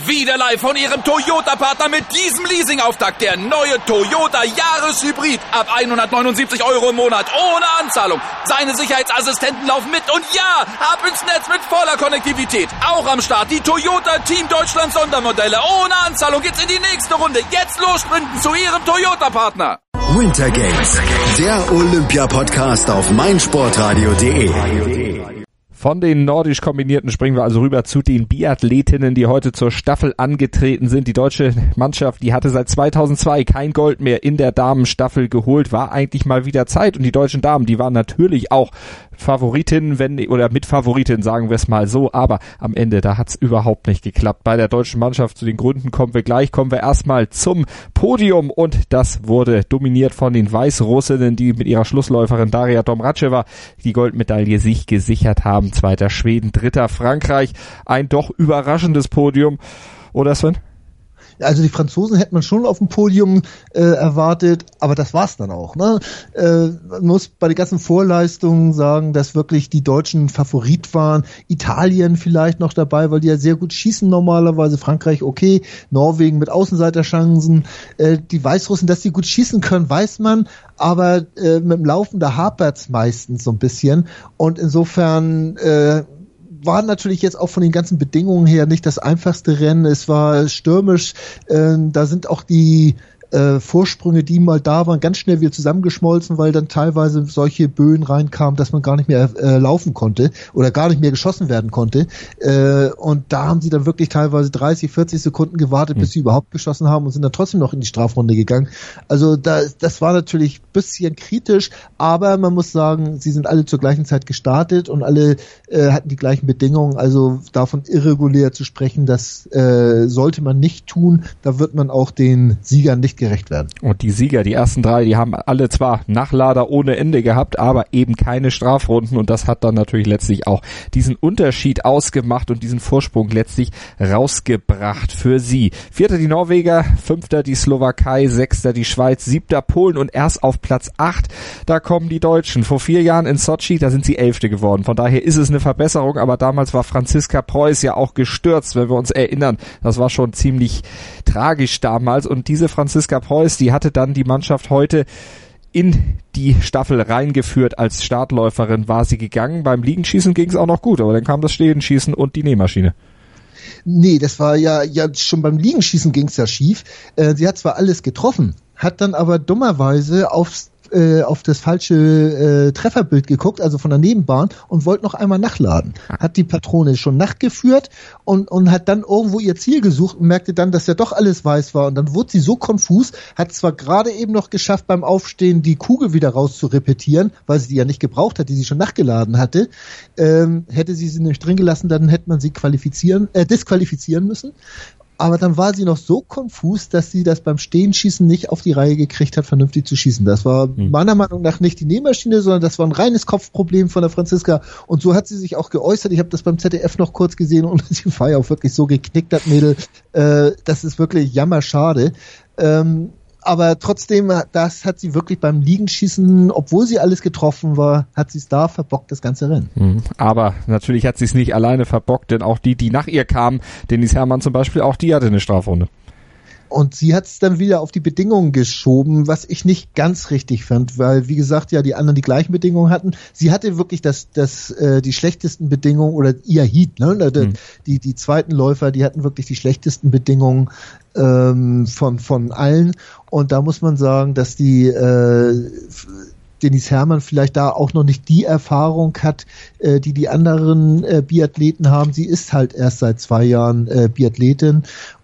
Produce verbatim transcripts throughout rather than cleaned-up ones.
Wieder live von Ihrem Toyota-Partner mit diesem Leasing-Auftakt. Der neue Toyota Jahreshybrid. Ab hundertneunundsiebzig Euro im Monat. Ohne Anzahlung. Seine Sicherheitsassistenten laufen mit. Und ja, ab ins Netz mit voller Konnektivität. Auch am Start die Toyota Team Deutschland Sondermodelle. Ohne Anzahlung geht's in die nächste Runde. Jetzt los sprinten zu Ihrem Toyota-Partner. Winter Games, der Olympia-Podcast auf meinsportradio punkt de. Von den nordisch Kombinierten springen wir also rüber zu den Biathletinnen, die heute zur Staffel angetreten sind. Die deutsche Mannschaft, die hatte seit zweitausendzwei kein Gold mehr in der Damenstaffel geholt, war eigentlich mal wieder Zeit. Und die deutschen Damen, die waren natürlich auch Favoritinnen, wenn oder Mitfavoritinnen, sagen wir es mal so. Aber am Ende, da hat's überhaupt nicht geklappt. Bei der deutschen Mannschaft, zu den Gründen kommen wir gleich, kommen wir erstmal zum Podium. Und das wurde dominiert von den Weißrussinnen, die mit ihrer Schlussläuferin Daria Domracheva die Goldmedaille sich gesichert haben. Zweiter Schweden, dritter Frankreich. Ein doch überraschendes Podium. Oder Sven? Also die Franzosen hätte man schon auf dem Podium äh, erwartet, aber das war's dann auch. Ne? Äh, man muss bei den ganzen Vorleistungen sagen, dass wirklich die Deutschen Favorit waren. Italien vielleicht noch dabei, weil die ja sehr gut schießen normalerweise. Frankreich okay, Norwegen mit Außenseiterchancen. Äh, die Weißrussen, dass die gut schießen können, weiß man, aber äh, mit dem Laufen, da hapert's meistens so ein bisschen. Und insofern äh, war natürlich jetzt auch von den ganzen Bedingungen her nicht das einfachste Rennen. Es war stürmisch. Äh, da sind auch die äh, Vorsprünge, die mal da waren, ganz schnell wieder zusammengeschmolzen, weil dann teilweise solche Böen reinkamen, dass man gar nicht mehr äh, laufen konnte oder gar nicht mehr geschossen werden konnte. Äh, und da haben sie dann wirklich teilweise dreißig, vierzig Sekunden gewartet, mhm. bis sie überhaupt geschossen haben und sind dann trotzdem noch in die Strafrunde gegangen. Also da, das war natürlich ein bisschen kritisch, aber man muss sagen, sie sind alle zur gleichen Zeit gestartet und alle äh, hatten die gleichen Bedingungen. Also davon irregulär zu sprechen, das äh, sollte man nicht tun. Da wird man auch den Siegern nicht gerecht werden. Und die Sieger, die ersten drei, die haben alle zwar Nachlader ohne Ende gehabt, aber eben keine Strafrunden und das hat dann natürlich letztlich auch diesen Unterschied ausgemacht und diesen Vorsprung letztlich rausgebracht für sie. Vierter die Norweger, fünfter die Slowakei, sechster die Schweiz, siebter Polen und erst auf Platz acht, da kommen die Deutschen. Vor vier Jahren in Sochi, da sind sie Elfte geworden. Von daher ist es eine Verbesserung, aber damals war Franziska Preuß ja auch gestürzt, wenn wir uns erinnern. Das war schon ziemlich tragisch damals und diese Franziska Preuß, die hatte dann die Mannschaft heute in die Staffel reingeführt. Als Startläuferin war sie gegangen. Beim Liegenschießen ging es auch noch gut, aber dann kam das Stehenschießen und die Nähmaschine. Nee, das war ja, ja schon beim Liegenschießen ging es ja schief. Äh, sie hat zwar alles getroffen, hat dann aber dummerweise aufs äh, auf das falsche äh, Trefferbild geguckt, also von der Nebenbahn, und wollte noch einmal nachladen. Hat die Patrone schon nachgeführt und, und hat dann irgendwo ihr Ziel gesucht und merkte dann, dass ja doch alles weiß war. Und dann wurde sie so konfus, hat zwar gerade eben noch geschafft, beim Aufstehen die Kugel wieder raus zu repetieren, weil sie die ja nicht gebraucht hat, die sie schon nachgeladen hatte. Ähm, hätte sie sie nicht drin gelassen, dann hätte man sie qualifizieren, äh, disqualifizieren müssen. Aber dann war sie noch so konfus, dass sie das beim Stehenschießen nicht auf die Reihe gekriegt hat, vernünftig zu schießen. Das war hm. meiner Meinung nach nicht die Nähmaschine, sondern das war ein reines Kopfproblem von der Franziska. Und so hat sie sich auch geäußert. Ich habe das beim Z D F noch kurz gesehen und sie war ja auch wirklich so geknickt, das Mädel. Äh, das ist wirklich jammerschade. Ähm, aber trotzdem, das hat sie wirklich beim Liegenschießen, obwohl sie alles getroffen war, hat sie es da verbockt, das ganze Rennen. Aber natürlich hat sie es nicht alleine verbockt, denn auch die, die nach ihr kamen, Denise Herrmann zum Beispiel, auch die hatte eine Strafrunde. Und sie hat es dann wieder auf die Bedingungen geschoben, was ich nicht ganz richtig fand, weil, wie gesagt, ja die anderen die gleichen Bedingungen hatten. Sie hatte wirklich das, das, äh, die schlechtesten Bedingungen, oder ihr Heat, ne? Die, hm. die, die zweiten Läufer, die hatten wirklich die schlechtesten Bedingungen ähm, von, von allen. Und da muss man sagen, dass die äh, Denise Herrmann vielleicht da auch noch nicht die Erfahrung hat, äh, die die anderen äh, Biathleten haben. Sie ist halt erst seit zwei Jahren äh, Biathletin.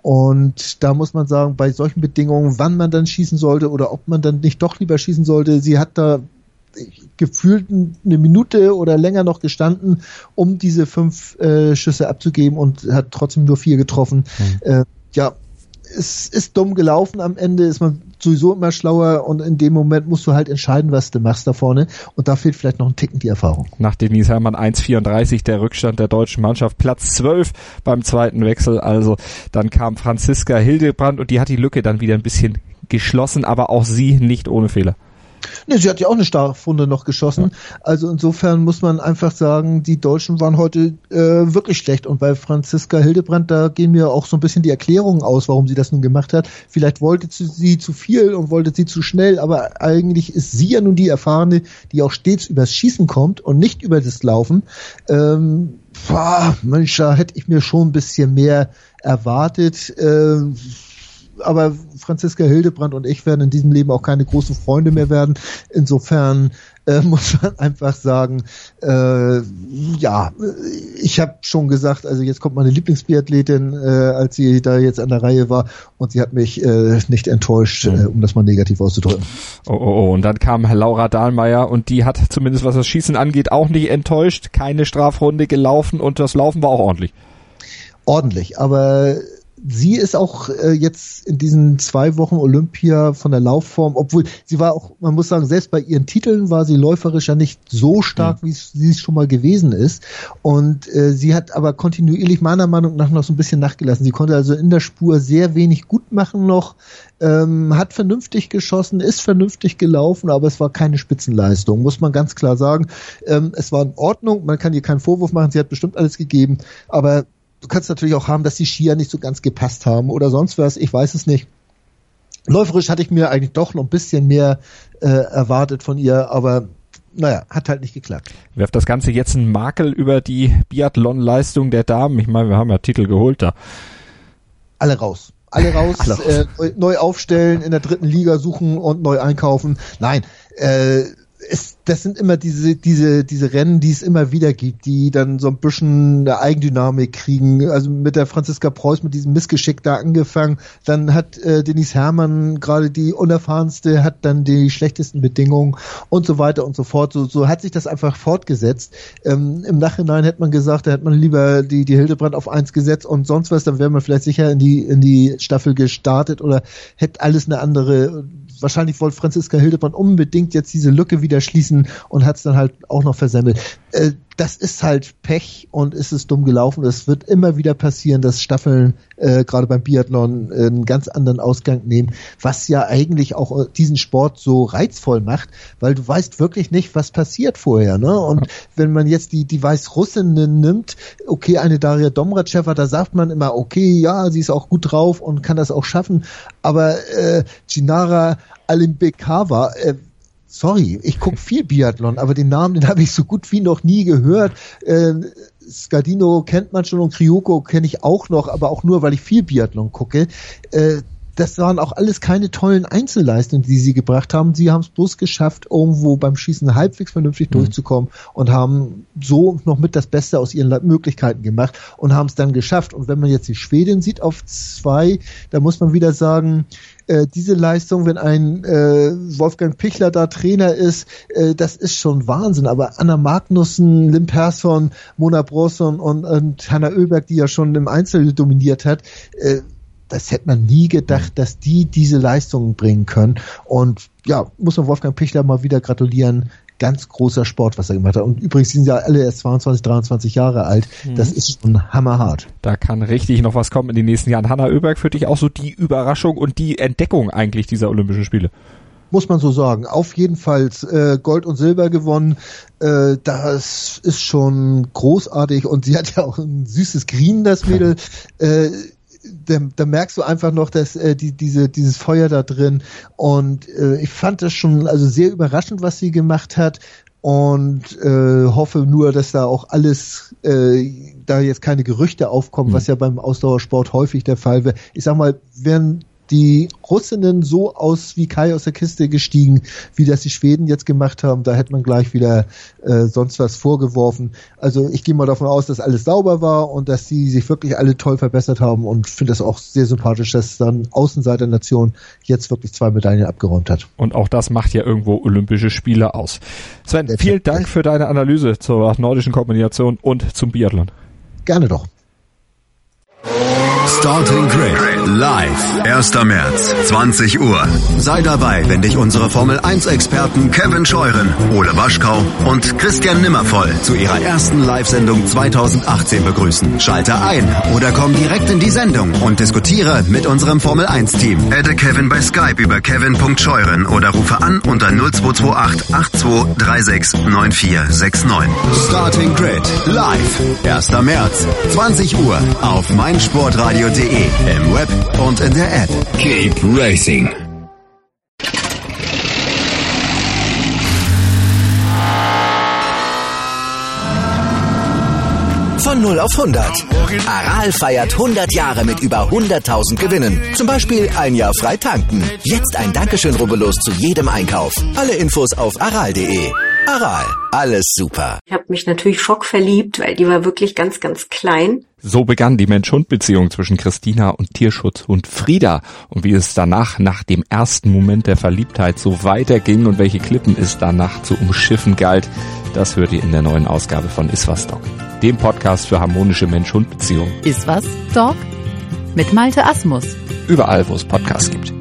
Und da muss man sagen, bei solchen Bedingungen, wann man dann schießen sollte oder ob man dann nicht doch lieber schießen sollte, sie hat da gefühlt eine Minute oder länger noch gestanden, um diese fünf äh, Schüsse abzugeben und hat trotzdem nur vier getroffen. Mhm. Äh, ja, es ist dumm gelaufen. Am Ende ist man sowieso immer schlauer und in dem Moment musst du halt entscheiden, was du machst da vorne, und da fehlt vielleicht noch ein Ticken die Erfahrung. Nach Denise Herrmann eins vierunddreißig der Rückstand der deutschen Mannschaft, Platz zwölf beim zweiten Wechsel, also dann kam Franziska Hildebrand und die hat die Lücke dann wieder ein bisschen geschlossen, aber auch sie nicht ohne Fehler. Ne, sie hat ja auch eine Strafrunde noch geschossen. Also insofern muss man einfach sagen, die Deutschen waren heute äh, wirklich schlecht. Und bei Franziska Hildebrandt, da gehen mir auch so ein bisschen die Erklärungen aus, warum sie das nun gemacht hat. Vielleicht wollte sie zu viel und wollte sie zu schnell, aber eigentlich ist sie ja nun die Erfahrene, die auch stets übers Schießen kommt und nicht über das Laufen. Ähm, boah, Mensch, da hätte ich mir schon ein bisschen mehr erwartet. Äh, aber Franziska Hildebrandt und ich werden in diesem Leben auch keine großen Freunde mehr werden. Insofern äh, muss man einfach sagen, äh, ja, ich habe schon gesagt, also jetzt kommt meine Lieblingsbiathletin, äh, als sie da jetzt an der Reihe war, und sie hat mich äh, nicht enttäuscht, äh, um das mal negativ auszudrücken. Oh, oh, oh, und dann kam Laura Dahlmeier und die hat zumindest, was das Schießen angeht, auch nicht enttäuscht, keine Strafrunde gelaufen und das Laufen war auch ordentlich. Ordentlich, aber sie ist auch äh, jetzt in diesen zwei Wochen Olympia von der Laufform, obwohl sie war auch, man muss sagen, selbst bei ihren Titeln war sie läuferisch ja nicht so stark, mhm. wie sie es schon mal gewesen ist. Und äh, sie hat aber kontinuierlich meiner Meinung nach noch so ein bisschen nachgelassen. Sie konnte also in der Spur sehr wenig gut machen noch, ähm, hat vernünftig geschossen, ist vernünftig gelaufen, aber es war keine Spitzenleistung, muss man ganz klar sagen. Ähm, es war in Ordnung, man kann ihr keinen Vorwurf machen, sie hat bestimmt alles gegeben, aber du kannst natürlich auch haben, dass die Skier nicht so ganz gepasst haben oder sonst was, ich weiß es nicht. Läuferisch hatte ich mir eigentlich doch noch ein bisschen mehr äh, erwartet von ihr, aber naja, hat halt nicht geklappt. Werft das Ganze jetzt einen Makel über die Biathlon-Leistung der Damen? Ich meine, wir haben ja Titel geholt da. Alle raus. Alle raus, Alle raus. Äh, neu, neu aufstellen, in der dritten Liga suchen und neu einkaufen. Nein, äh, Es, das sind immer diese, diese, diese Rennen, die es immer wieder gibt, die dann so ein bisschen eine Eigendynamik kriegen. Also mit der Franziska Preuß, mit diesem Missgeschick da angefangen. Dann hat äh, Denise Herrmann, gerade die unerfahrenste, hat dann die schlechtesten Bedingungen und so weiter und so fort. So, so hat sich das einfach fortgesetzt. Ähm, im Nachhinein hätte man gesagt, da hätte man lieber die, die Hildebrandt auf eins gesetzt und sonst was, dann wäre man vielleicht sicher in die, in die Staffel gestartet oder hätte alles eine andere. Wahrscheinlich wollte Franziska Hildebrandt unbedingt jetzt diese Lücke wieder schließen und hat es dann halt auch noch versemmelt. Äh, das ist halt Pech und ist es dumm gelaufen. Es wird immer wieder passieren, dass Staffeln äh, gerade beim Biathlon äh, einen ganz anderen Ausgang nehmen, was ja eigentlich auch diesen Sport so reizvoll macht, weil du weißt wirklich nicht, was passiert vorher. Ne? Und wenn man jetzt die, die Weißrussinnen nimmt, okay, eine Daria Domracheva, da sagt man immer, okay, ja, sie ist auch gut drauf und kann das auch schaffen, aber äh, Ginara Alimbekava, äh, sorry, ich gucke viel Biathlon, aber den Namen, den habe ich so gut wie noch nie gehört. Äh, Scardino kennt man schon und Kryuko kenne ich auch noch, aber auch nur, weil ich viel Biathlon gucke. Äh, das waren auch alles keine tollen Einzelleistungen, die sie gebracht haben. Sie haben es bloß geschafft, irgendwo beim Schießen halbwegs vernünftig mhm. durchzukommen und haben so noch mit das Beste aus ihren Möglichkeiten gemacht und haben es dann geschafft. Und wenn man jetzt die Schwedin sieht auf zwei, da muss man wieder sagen, äh, diese Leistung, wenn ein äh, Wolfgang Pichler da Trainer ist, äh, das ist schon Wahnsinn. Aber Anna Magnussen, Lim Persson, Mona Brosson und, und Hanna Oeberg, die ja schon im Einzel dominiert hat, äh, das hätte man nie gedacht, dass die diese Leistungen bringen können. Und ja, muss man Wolfgang Pichler mal wieder gratulieren. Ganz großer Sport, was er gemacht hat. Und übrigens sind ja alle erst zweiundzwanzig, dreiundzwanzig Jahre alt. Das ist schon hammerhart. Da kann richtig noch was kommen in den nächsten Jahren. Hanna Oeberg für dich auch so die Überraschung und die Entdeckung eigentlich dieser Olympischen Spiele? Muss man so sagen. Auf jeden Fall äh, Gold und Silber gewonnen. Äh, das ist schon großartig. Und sie hat ja auch ein süßes Green, das Mädel. Äh, Da, da merkst du einfach noch, dass äh, die, diese, dieses Feuer da drin, und äh, ich fand das schon also sehr überraschend, was sie gemacht hat, und äh, hoffe nur, dass da auch alles, äh, da jetzt keine Gerüchte aufkommen, mhm. was ja beim Ausdauersport häufig der Fall wäre. Ich sag mal, wenn die Russinnen so aus wie Kai aus der Kiste gestiegen, wie das die Schweden jetzt gemacht haben, da hätte man gleich wieder äh, sonst was vorgeworfen. Also ich gehe mal davon aus, dass alles sauber war und dass die sich wirklich alle toll verbessert haben, und finde das auch sehr sympathisch, dass dann Außenseiternation jetzt wirklich zwei Medaillen abgeräumt hat. Und auch das macht ja irgendwo Olympische Spiele aus. Sven, ja, vielen Dank für deine Analyse zur nordischen Kombination und zum Biathlon. Gerne doch. Starting Grid live. erster März, zwanzig Uhr. Sei dabei, wenn dich unsere Formel eins Experten Kevin Scheuren, Ole Waschkau und Christian Nimmervoll zu ihrer ersten Live-Sendung zweitausendachtzehn begrüßen. Schalte ein oder komm direkt in die Sendung und diskutiere mit unserem Formel eins Team. Adde Kevin bei Skype über kevin punkt scheuren oder rufe an unter null zwei zwei acht acht zwei drei sechs neun vier sechs neun. Starting Grid live. erster März, zwanzig Uhr auf meinsportradio punkt de, im Web und in der App. Keep racing. Von null auf hundert. Aral feiert hundert Jahre mit über hunderttausend Gewinnen. Zum Beispiel ein Jahr frei tanken. Jetzt ein Dankeschön, rubbellos zu jedem Einkauf. Alle Infos auf aral punkt de. Aral, alles super. Ich habe mich natürlich schockverliebt, weil die war wirklich ganz, ganz klein. So begann die Mensch-Hund-Beziehung zwischen Christina und Tierschutzhund Frieda. Und wie es danach, nach dem ersten Moment der Verliebtheit, so weiterging und welche Klippen es danach zu umschiffen galt, das hört ihr in der neuen Ausgabe von Iswas Dog, dem Podcast für harmonische Mensch-Hund-Beziehungen. Iswas Dog mit Malte Asmus. Überall, wo es Podcasts gibt.